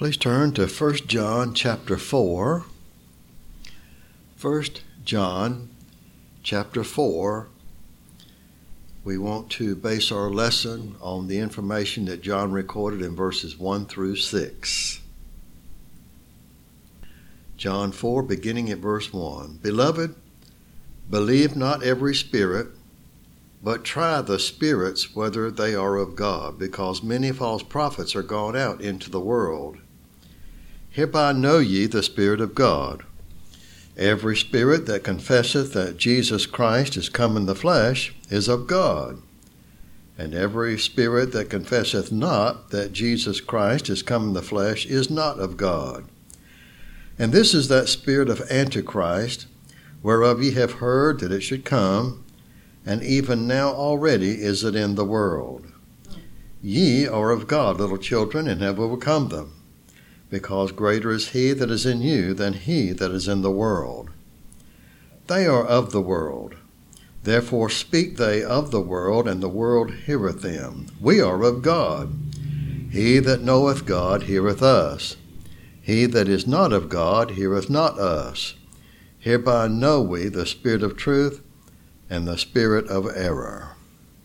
Please turn to 1 John chapter 4. 1 John chapter 4. We want to base our lesson on the information that John recorded in verses 1 through 6. John 4, beginning at verse 1. Beloved, believe not every spirit, but try the spirits whether they are of God, because many false prophets are gone out into the world. Hereby know ye the Spirit of God. Every spirit that confesseth that Jesus Christ is come in the flesh is of God. And every spirit that confesseth not that Jesus Christ is come in the flesh is not of God. And this is that spirit of Antichrist, whereof ye have heard that it should come, and even now already is it in the world. Ye are of God, little children, and have overcome them, because greater is he that is in you than he that is in the world. They are of the world, therefore speak they of the world, and the world heareth them. We are of God. He that knoweth God heareth us. He that is not of God heareth not us. Hereby know we the spirit of truth and the spirit of error.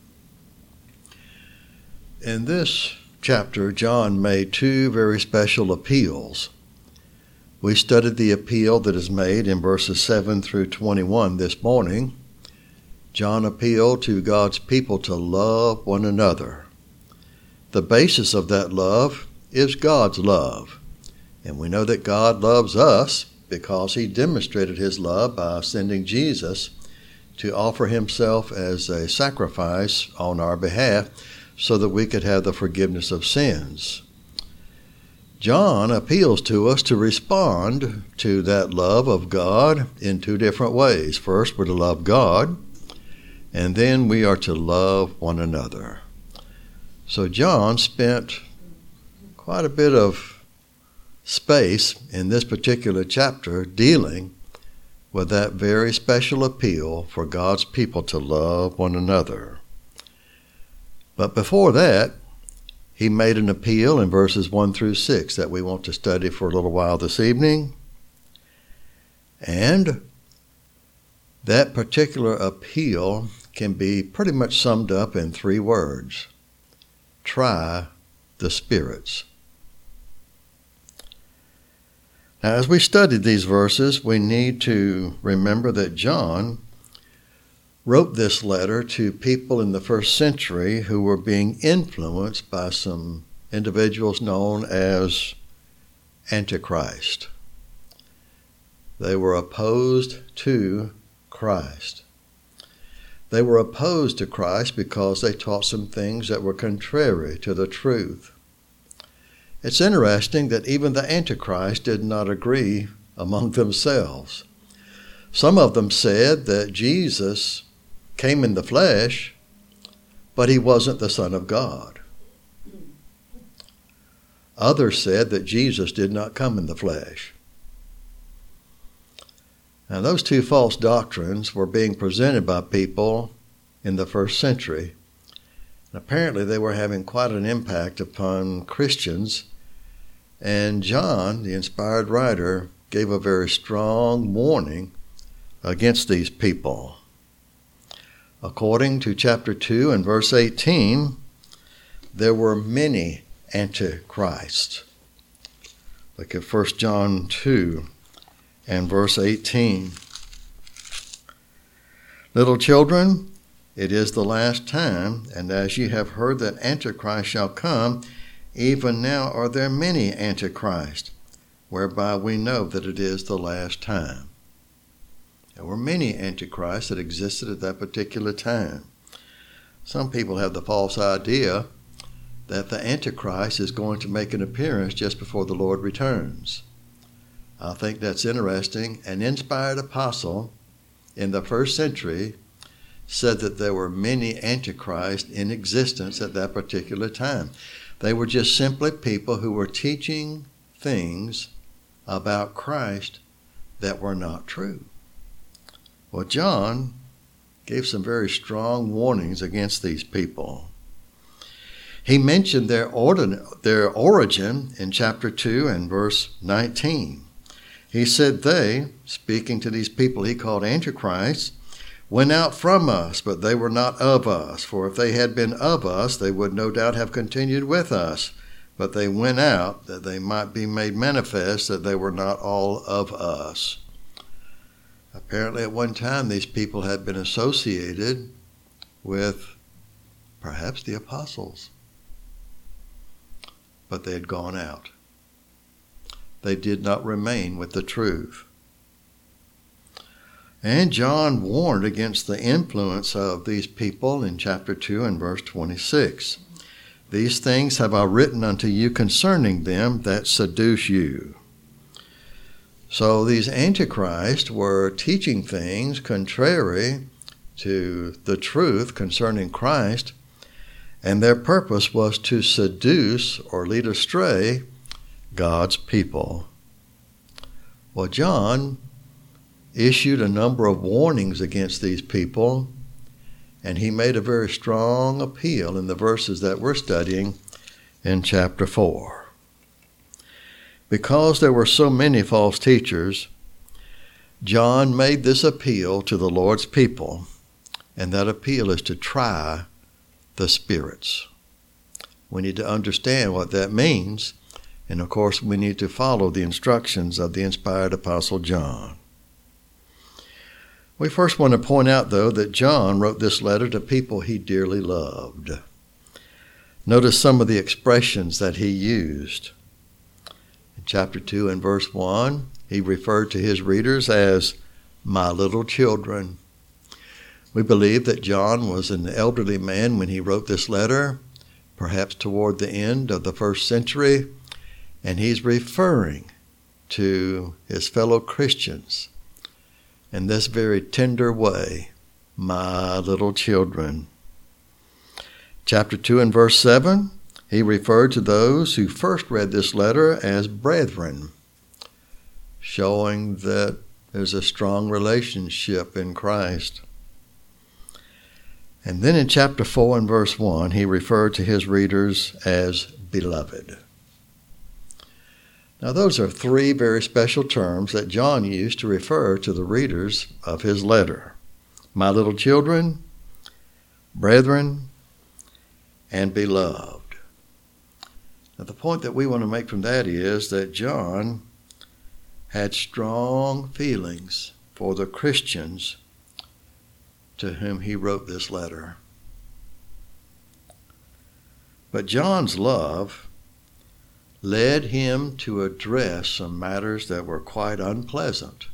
In this chapter, John made two very special appeals. We studied the appeal that is made in verses 7 through 21 this morning. John appealed to God's people to love one another. The basis of that love is God's love. And we know that God loves us because he demonstrated his love by sending Jesus to offer himself as a sacrifice on our behalf so that we could have the forgiveness of sins. John appeals to us to respond to that love of God in two different ways. First, we're to love God, and then we are to love one another. So John spent quite a bit of space in this particular chapter dealing with that very special appeal for God's people to love one another. But before that, he made an appeal in verses 1 through 6 that we want to study for a little while this evening. And that particular appeal can be pretty much summed up in three words. Try the spirits. Now, as we studied these verses, we need to remember that John wrote this letter to people in the first century who were being influenced by some individuals known as Antichrist. They were opposed to Christ. They were opposed to Christ because they taught some things that were contrary to the truth. It's interesting that even the Antichrist did not agree among themselves. Some of them said that Jesus came in the flesh, but he wasn't the Son of God. Others said that Jesus did not come in the flesh. Now, those two false doctrines were being presented by people in the first century. And apparently they were having quite an impact upon Christians. And John, the inspired writer, gave a very strong warning against these people. According to chapter 2 and verse 18, there were many antichrists. Look at 1 John 2 and verse 18. Little children, it is the last time, and as ye have heard that Antichrist shall come, even now are there many antichrists, whereby we know that it is the last time. There were many antichrists that existed at that particular time. Some people have the false idea that the Antichrist is going to make an appearance just before the Lord returns. I think that's interesting. An inspired apostle in the first century said that there were many antichrists in existence at that particular time. They were just simply people who were teaching things about Christ that were not true. Well, John gave some very strong warnings against these people. He mentioned their origin in chapter 2 and verse 19. He said they, speaking to these people he called Antichrists, went out from us, but they were not of us. For if they had been of us, they would no doubt have continued with us. But they went out, that they might be made manifest that they were not all of us. Apparently at one time these people had been associated with perhaps the apostles. But they had gone out. They did not remain with the truth. And John warned against the influence of these people in chapter 2 and verse 26. These things have I written unto you concerning them that seduce you. So these antichrists were teaching things contrary to the truth concerning Christ, and their purpose was to seduce or lead astray God's people. Well, John issued a number of warnings against these people, and he made a very strong appeal in the verses that we're studying in chapter 4. Because there were so many false teachers, John made this appeal to the Lord's people, and that appeal is to try the spirits. We need to understand what that means, and of course we need to follow the instructions of the inspired Apostle John. We first want to point out, though, that John wrote this letter to people he dearly loved. Notice some of the expressions that he used. In chapter 2 and verse 1, he referred to his readers as my little children. We believe that John was an elderly man when he wrote this letter, perhaps toward the end of the first century, and he's referring to his fellow Christians in this very tender way, my little children. Chapter 2 and verse 7, he referred to those who first read this letter as brethren, showing that there's a strong relationship in Christ. And then in chapter 4 and verse 1, he referred to his readers as beloved. Now those are three very special terms that John used to refer to the readers of his letter. My little children, brethren, and beloved. Now the point that we want to make from that is that John had strong feelings for the Christians to whom he wrote this letter. But John's love led him to address some matters that were quite unpleasant.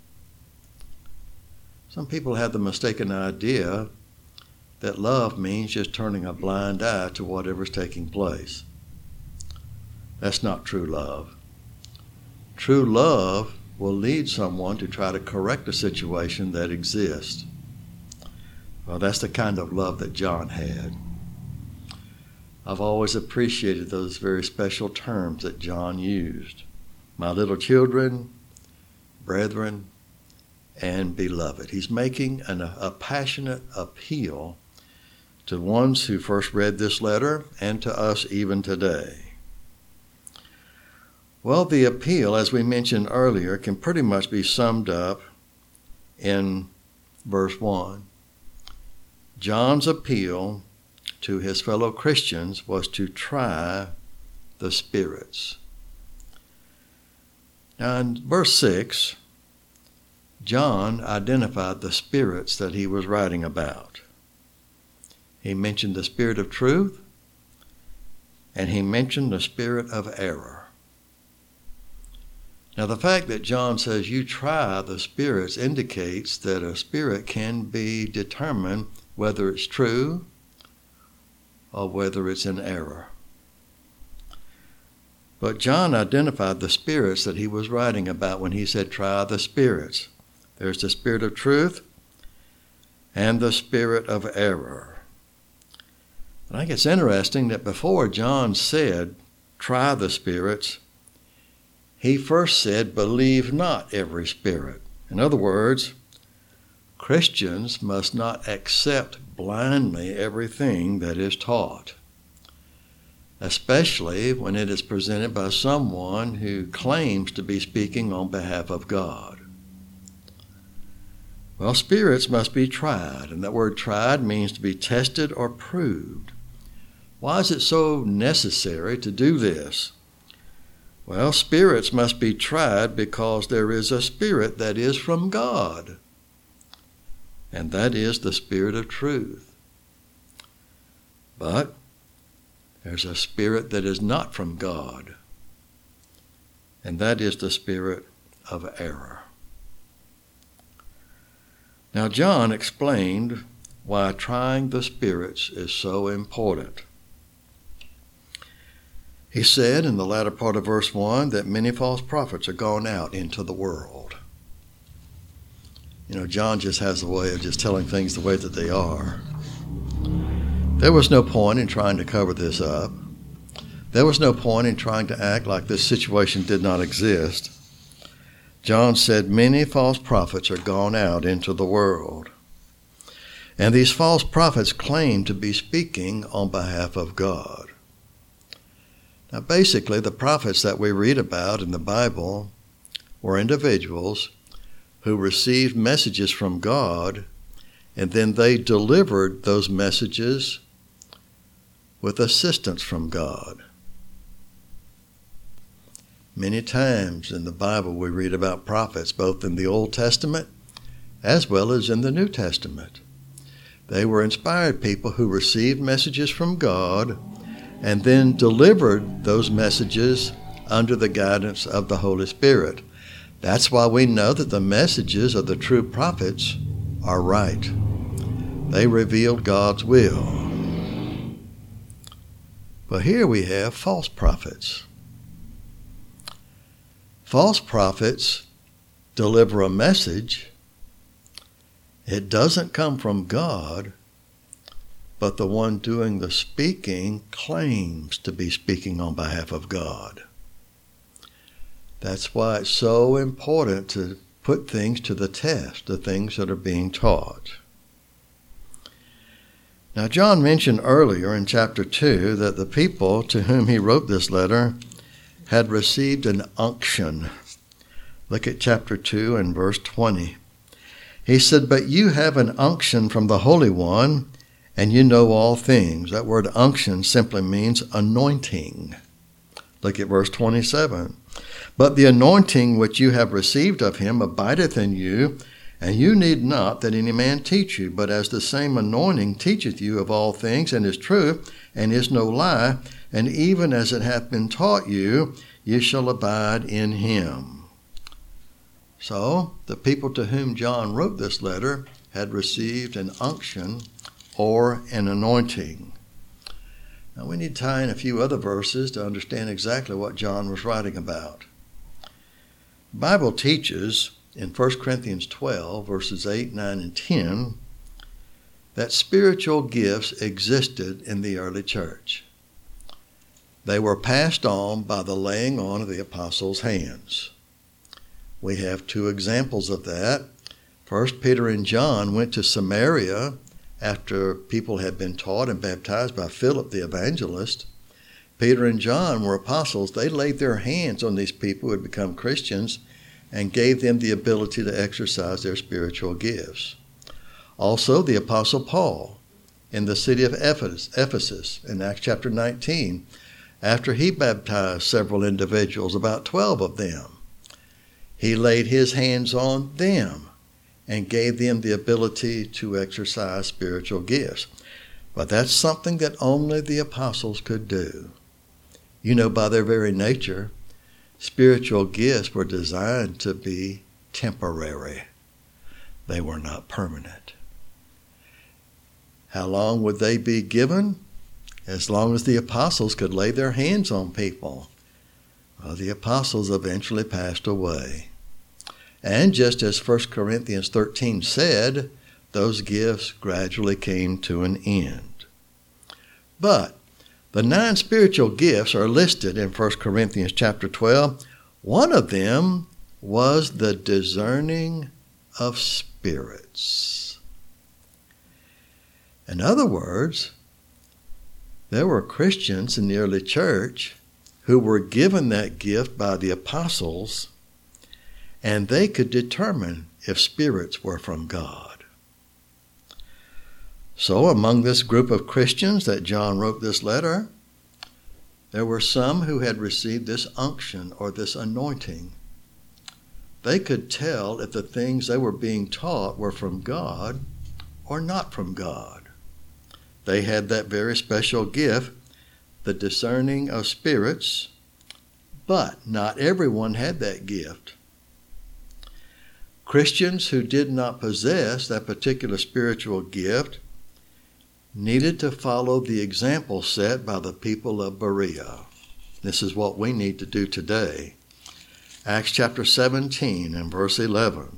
Some people have the mistaken idea that love means just turning a blind eye to whatever's taking place. That's not true love. True love will lead someone to try to correct a situation that exists. Well, that's the kind of love that John had. I've always appreciated those very special terms that John used. My little children, brethren, and beloved. He's making a passionate appeal to ones who first read this letter and to us even today. Well, the appeal, as we mentioned earlier, can pretty much be summed up in verse 1. John's appeal to his fellow Christians was to try the spirits. Now in verse 6, John identified the spirits that he was writing about. He mentioned the spirit of truth, and he mentioned the spirit of error. Now the fact that John says you try the spirits indicates that a spirit can be determined whether it's true or whether it's in error. But John identified the spirits that he was writing about when he said, try the spirits. There's the spirit of truth and the spirit of error. I think it's interesting that before John said, try the spirits, he first said, believe not every spirit. In other words, Christians must not accept blindly everything that is taught. especially when it is presented by someone who claims to be speaking on behalf of God. Well, spirits must be tried, and that word tried means to be tested or proved. Why is it so necessary to do this? Well, spirits must be tried because there is a spirit that is from God, and that is the Spirit of truth. But there's a spirit that is not from God, and that is the spirit of error. Now, John explained why trying the spirits is so important. He said in the latter part of verse 1 that many false prophets are gone out into the world. John just has a way of just telling things the way that they are. There was no point in trying to cover this up. There was no point in trying to act like this situation did not exist. John said many false prophets are gone out into the world. And these false prophets claim to be speaking on behalf of God. Now, basically, the prophets that we read about in the Bible were individuals who received messages from God, and then they delivered those messages with assistance from God. Many times in the Bible we read about prophets, both in the Old Testament as well as in the New Testament. They were inspired people who received messages from God and then delivered those messages under the guidance of the Holy Spirit. That's why we know that the messages of the true prophets are right. They revealed God's will. But here we have false prophets. False prophets deliver a message. It doesn't come from God, but the one doing the speaking claims to be speaking on behalf of God. That's why it's so important to put things to the test, the things that are being taught. Now, John mentioned earlier in chapter 2 that the people to whom he wrote this letter had received an unction. Look at chapter 2 and verse 20. He said, "But you have an unction from the Holy One, and you know all things." That word unction simply means anointing. Look at verse 27. "But the anointing which you have received of him abideth in you, and you need not that any man teach you, but as the same anointing teacheth you of all things, and is true, and is no lie, and even as it hath been taught you, you shall abide in him." So, the people to whom John wrote this letter had received an unction or an anointing. Now, we need to tie in a few other verses to understand exactly what John was writing about. The Bible teaches in 1 Corinthians 12, verses 8, 9, and 10, that spiritual gifts existed in the early church. They were passed on by the laying on of the apostles' hands. We have two examples of that. First, Peter and John went to Samaria after people had been taught and baptized by Philip the evangelist. Peter and John were apostles. They laid their hands on these people who had become Christians and gave them the ability to exercise their spiritual gifts. Also, the Apostle Paul in the city of Ephesus in Acts chapter 19, after he baptized several individuals, about 12 of them, he laid his hands on them and gave them the ability to exercise spiritual gifts. But that's something that only the apostles could do. By their very nature, spiritual gifts were designed to be temporary. They were not permanent. How long would they be given? As long as the apostles could lay their hands on people. Well, the apostles eventually passed away. And just as 1 Corinthians 13 said, those gifts gradually came to an end. But the 9 spiritual gifts are listed in 1 Corinthians chapter 12. One of them was the discerning of spirits. In other words, There were Christians in the early church who were given that gift by the apostles, and they could determine if spirits were from God. So among this group of Christians that John wrote this letter, there were some who had received this unction or this anointing. They could tell if the things they were being taught were from God or not from God. They had that very special gift, the discerning of spirits, but not everyone had that gift. Christians who did not possess that particular spiritual gift needed to follow the example set by the people of Berea. This is what we need to do today. Acts chapter 17 and verse 11.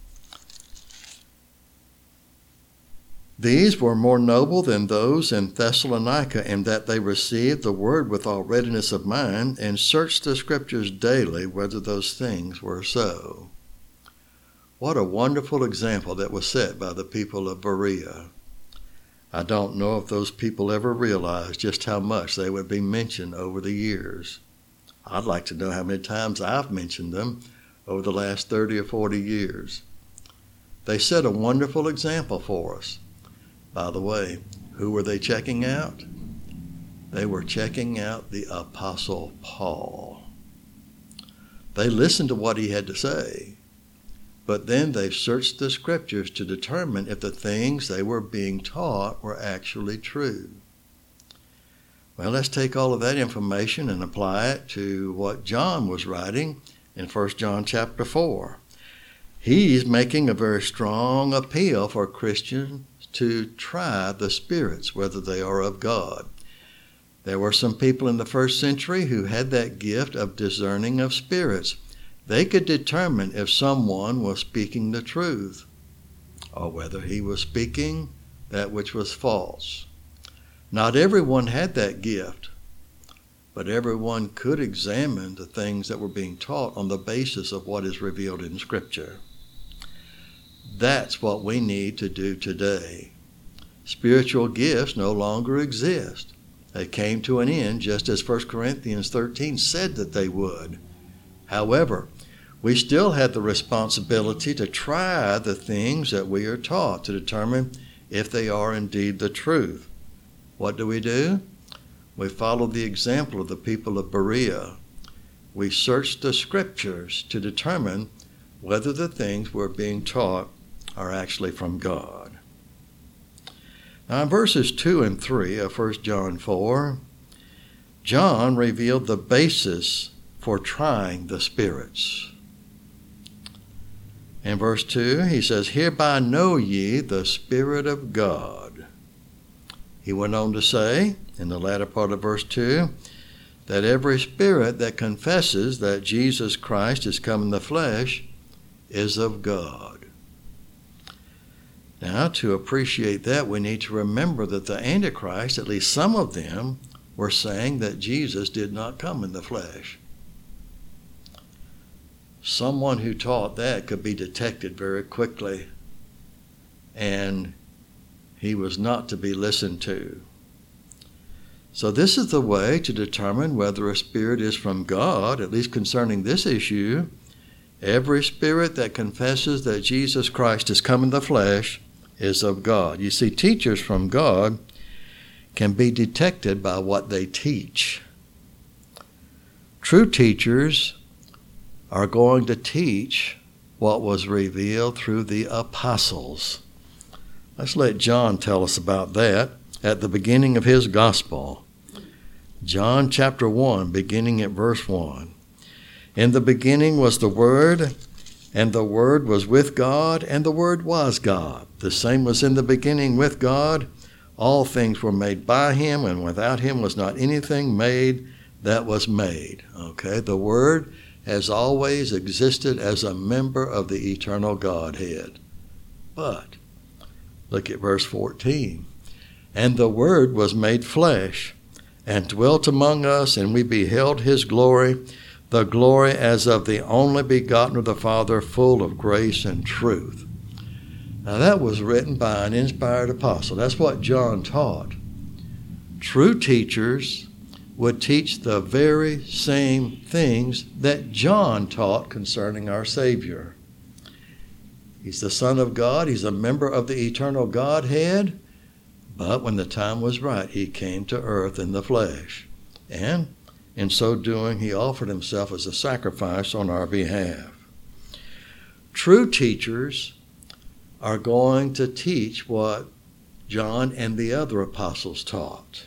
These were more noble than those in Thessalonica in that they received the word with all readiness of mind and searched the scriptures daily whether those things were so. What a wonderful example that was set by the people of Berea. I don't know if those people ever realized just how much they would be mentioned over the years. I'd like to know how many times I've mentioned them over the last 30 or 40 years. They set a wonderful example for us. By the way, who were they checking out? They were checking out the Apostle Paul. They listened to what he had to say, but then they searched the scriptures to determine if the things they were being taught were actually true. Well, let's take all of that information and apply it to what John was writing in 1 John chapter 4. He's making a very strong appeal for Christians to try the spirits, whether they are of God. There were some people in the first century who had that gift of discerning of spirits. They could determine if someone was speaking the truth or whether he was speaking that which was false. Not everyone had that gift, but everyone could examine the things that were being taught on the basis of what is revealed in Scripture. That's what we need to do today. Spiritual gifts no longer exist. They came to an end just as 1 Corinthians 13 said that they would. However, we still have the responsibility to try the things that we are taught to determine if they are indeed the truth. What do? We follow the example of the people of Berea. We search the scriptures to determine whether the things we're being taught are actually from God. Now in verses 2 and 3 of 1 John 4, John revealed the basis for trying the spirits. In verse 2, he says, "Hereby know ye the Spirit of God." He went on to say, in the latter part of verse 2, that every spirit that confesses that Jesus Christ is come in the flesh is of God. Now, to appreciate that, we need to remember that the Antichrist, at least some of them, were saying that Jesus did not come in the flesh. Someone who taught that could be detected very quickly, and he was not to be listened to. So this is the way to determine whether a spirit is from God, at least concerning this issue. Every spirit that confesses that Jesus Christ has come in the flesh is of God. You see, teachers from God can be detected by what they teach. True teachers are going to teach what was revealed through the apostles. Let's let John tell us about that at the beginning of his gospel. John chapter 1, beginning at verse 1. "In the beginning was the Word, and the Word was with God, and the Word was God. The same was in the beginning with God. All things were made by him, and without him was not anything made that was made." Okay, the Word has always existed as a member of the eternal Godhead. But, look at verse 14. "And the Word was made flesh, and dwelt among us, and we beheld his glory, the glory as of the only begotten of the Father, full of grace and truth." Now that was written by an inspired apostle. That's what John taught. True teachers would teach the very same things that John taught concerning our Savior. He's the Son of God. He's a member of the eternal Godhead. But when the time was right, he came to earth in the flesh. And in so doing, he offered himself as a sacrifice on our behalf. True teachers are going to teach what John and the other apostles taught.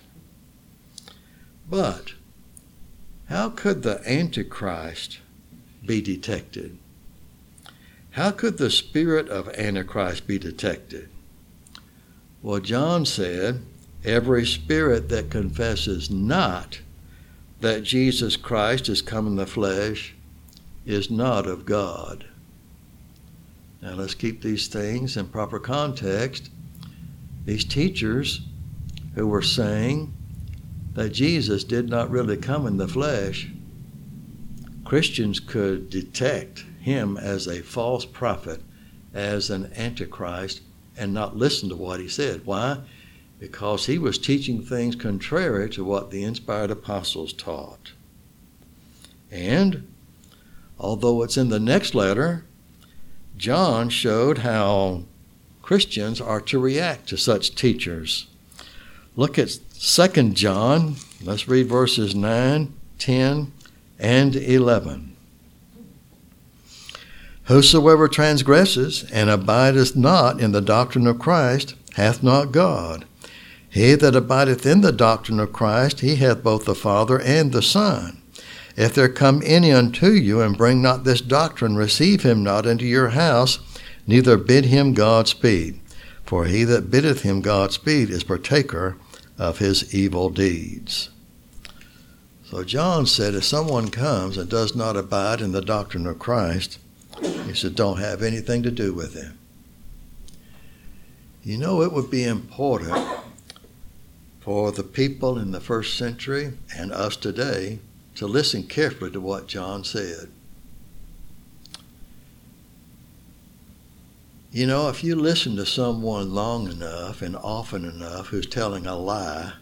But how could the Antichrist be detected? How could the spirit of Antichrist be detected? Well, John said, every spirit that confesses not that Jesus Christ is come in the flesh is not of God. Now let's keep these things in proper context. These teachers who were saying that Jesus did not really come in the flesh, Christians could detect him as a false prophet, as an antichrist, and not listen to what he said. Why? Because he was teaching things contrary to what the inspired apostles taught. And although it's in the next letter, John showed how Christians are to react to such teachers. Look at 2 John. Let's read verses 9, 10, and 11. Whosoever transgresses and abideth not in the doctrine of Christ hath not God. He that abideth in the doctrine of Christ, he hath both the Father and the Son. If there come any unto you and bring not this doctrine, receive him not into your house, neither bid him Godspeed. For he that biddeth him Godspeed is partaker of his evil deeds. So John said, if someone comes and does not abide in the doctrine of Christ, he said, don't have anything to do with him. You know, it would be important for the people in the first century and us today to listen carefully to what John said. You know, if you listen to someone long enough and often enough who's telling a lie,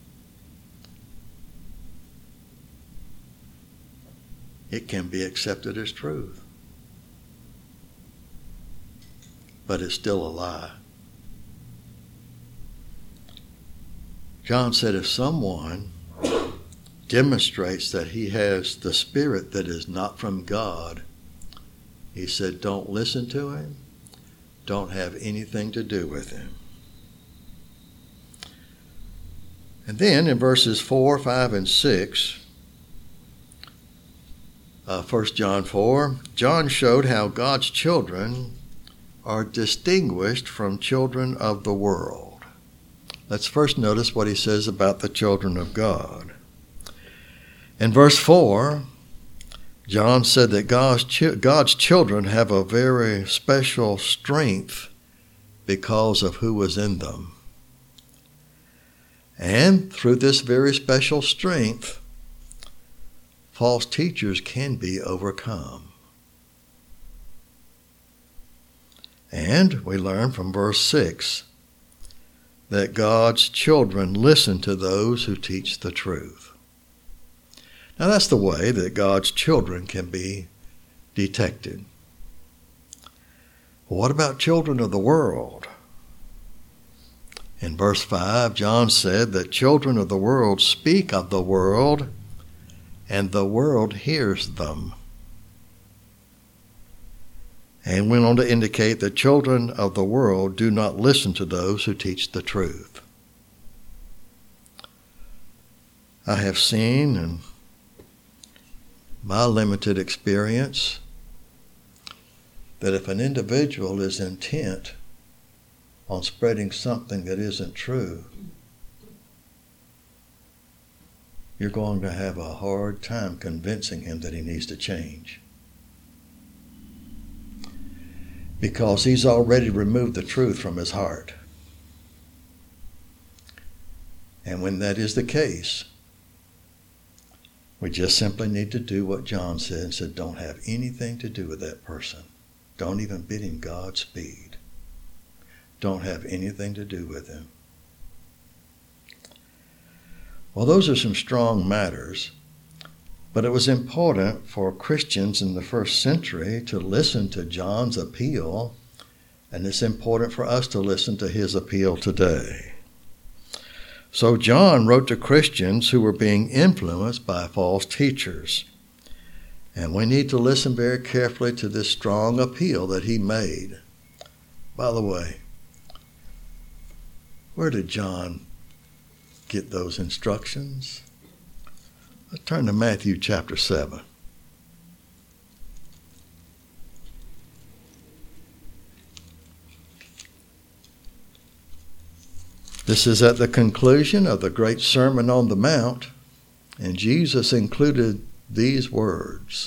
it can be accepted as truth. But it's still a lie. John said if someone demonstrates that he has the spirit that is not from God, he said, don't listen to him. Don't have anything to do with him. And then in verses 4, 5, and 6, 1 John 4, John showed how God's children are distinguished from children of the world. Let's first notice what he says about the children of God. In verse 4, John said that God's children have a very special strength because of who was in them. And through this very special strength, false teachers can be overcome. And we learn from verse 6 that God's children listen to those who teach the truth. Now that's the way that God's children can be detected. Well, what about children of the world? In verse 5, John said that children of the world speak of the world, and the world hears them. And went on to indicate that children of the world do not listen to those who teach the truth. I have seen in my limited experience that if an individual is intent on spreading something that isn't true, you're going to have a hard time convincing him that he needs to change. Because he's already removed the truth from his heart. And when that is the case, we just simply need to do what John said and said, don't have anything to do with that person. Don't even bid him Godspeed. Don't have anything to do with him. Well, those are some strong matters, but it was important for Christians in the first century to listen to John's appeal, and it's important for us to listen to his appeal today. So John wrote to Christians who were being influenced by false teachers. And we need to listen very carefully to this strong appeal that he made. By the way, where did John get those instructions? Let's turn to Matthew chapter 7. This is at the conclusion of the great Sermon on the Mount, and Jesus included these words.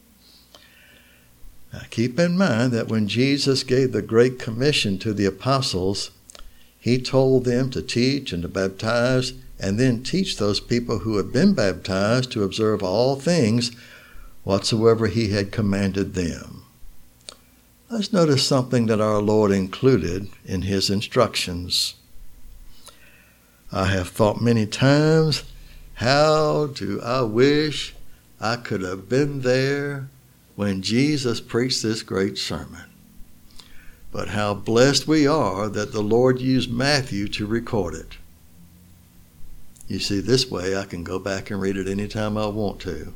Now keep in mind that when Jesus gave the Great Commission to the apostles, he told them to teach and to baptize, and then teach those people who had been baptized to observe all things whatsoever he had commanded them. Let's notice something that our Lord included in his instructions. I have thought many times, how do I wish I could have been there when Jesus preached this great sermon. But how blessed we are that the Lord used Matthew to record it. You see, this way I can go back and read it anytime I want to.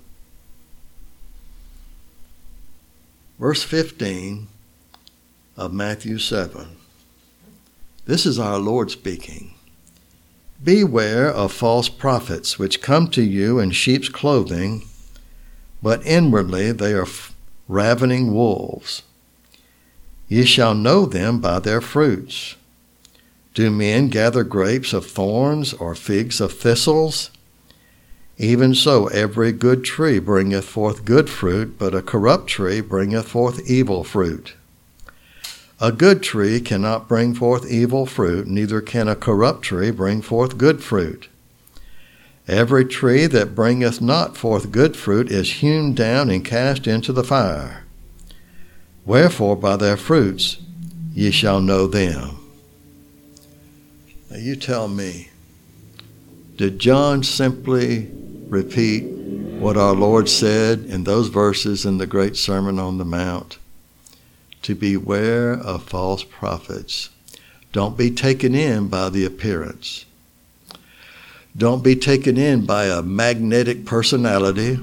Verse 15 of Matthew 7. This is our Lord speaking. Beware of false prophets, which come to you in sheep's clothing, but inwardly they are ravening wolves. Ye shall know them by their fruits. Do men gather grapes of thorns, or figs of thistles? Even so every good tree bringeth forth good fruit, but a corrupt tree bringeth forth evil fruit. A good tree cannot bring forth evil fruit, neither can a corrupt tree bring forth good fruit. Every tree that bringeth not forth good fruit is hewn down and cast into the fire. Wherefore by their fruits ye shall know them. Now you tell me, did John simply repeat what our Lord said in those verses in the great Sermon on the Mount? To beware of false prophets. Don't be taken in by the appearance. Don't be taken in by a magnetic personality.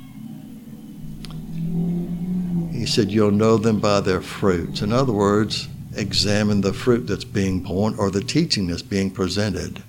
He said you'll know them by their fruits. In other words, examine the fruit that's being borne or the teaching that's being presented.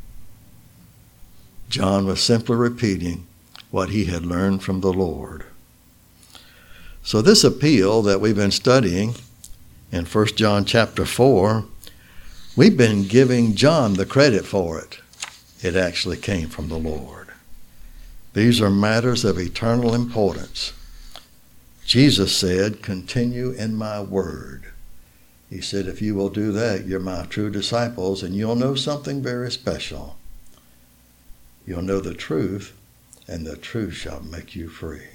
John was simply repeating what he had learned from the Lord. So this appeal that we've been studying in 1 John chapter 4, we've been giving John the credit for it. It actually came from the Lord. These are matters of eternal importance. Jesus said, continue in my word. He said, if you will do that, you're my true disciples, and you'll know something very special. You'll know the truth, and the truth shall make you free.